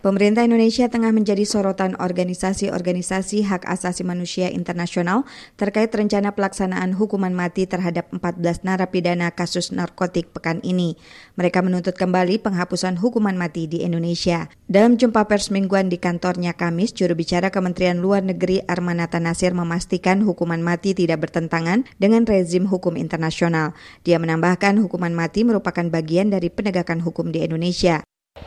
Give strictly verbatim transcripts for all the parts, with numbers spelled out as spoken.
Pemerintah Indonesia tengah menjadi sorotan organisasi-organisasi hak asasi manusia internasional terkait rencana pelaksanaan hukuman mati terhadap empat belas narapidana kasus narkotik pekan ini. Mereka menuntut kembali penghapusan hukuman mati di Indonesia. Dalam jumpa pers mingguan di kantornya Kamis, juru bicara Kementerian Luar Negeri Armanata Nasir memastikan hukuman mati tidak bertentangan dengan rezim hukum internasional. Dia menambahkan hukuman mati merupakan bagian dari penegakan hukum di Indonesia.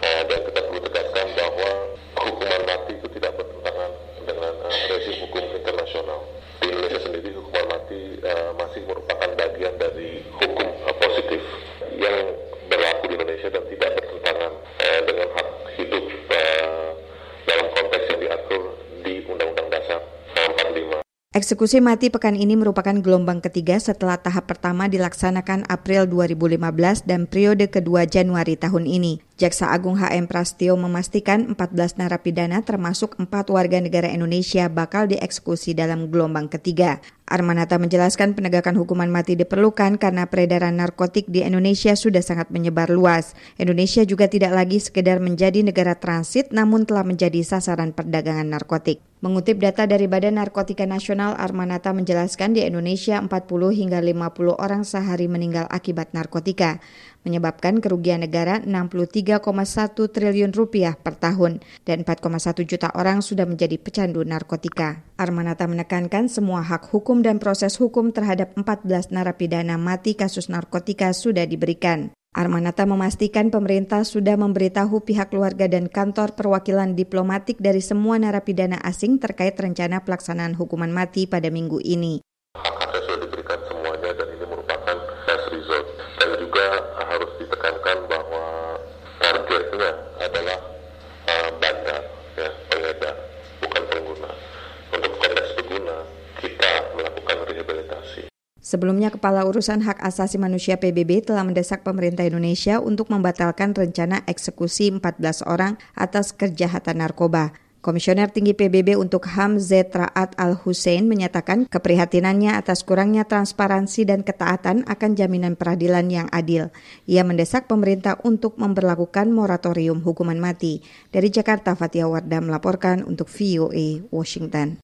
Masih merupakan bagian dari hukum uh, positif yang berlaku di Indonesia dan tidak bertentangan uh, dengan hak hidup uh, dalam konteks yang diatur di Undang-Undang Dasar empat puluh lima. Eksekusi mati pekan ini merupakan gelombang ketiga setelah tahap pertama dilaksanakan April dua ribu lima belas dan periode kedua Januari tahun ini. Jaksa Agung H M Prasetyo memastikan empat belas narapidana termasuk empat warga negara Indonesia bakal dieksekusi dalam gelombang ketiga. Armanata menjelaskan penegakan hukuman mati diperlukan karena peredaran narkotik di Indonesia sudah sangat menyebar luas. Indonesia juga tidak lagi sekedar menjadi negara transit namun telah menjadi sasaran perdagangan narkotik. Mengutip data dari Badan Narkotika Nasional, Armanata menjelaskan di Indonesia empat puluh hingga lima puluh orang sehari meninggal akibat narkotika, menyebabkan kerugian negara enam puluh tiga koma satu triliun rupiah per tahun dan empat koma satu juta orang sudah menjadi pecandu narkotika. Armanata menekankan semua hak hukum dan proses hukum terhadap empat belas narapidana mati kasus narkotika sudah diberikan. Armanata memastikan pemerintah sudah memberitahu pihak keluarga dan kantor perwakilan diplomatik dari semua narapidana asing terkait rencana pelaksanaan hukuman mati pada minggu ini. Hak-haknya sudah diberikan semuanya dan ini merupakan last resort. Dan juga harus ditekankan bahwa targetnya adalah uh, bandar, ya, pengedar, bukan pengguna. Untuk konteks pengguna, kita melakukan rehabilitasi. Sebelumnya, Kepala Urusan Hak Asasi Manusia P B B telah mendesak pemerintah Indonesia untuk membatalkan rencana eksekusi empat belas orang atas kejahatan narkoba. Komisioner Tinggi P B B untuk H A M Z Raat Al-Hussein menyatakan keprihatinannya atas kurangnya transparansi dan ketaatan akan jaminan peradilan yang adil. Ia mendesak pemerintah untuk memberlakukan moratorium hukuman mati. Dari Jakarta, Fatia Wardah melaporkan untuk V O A Washington.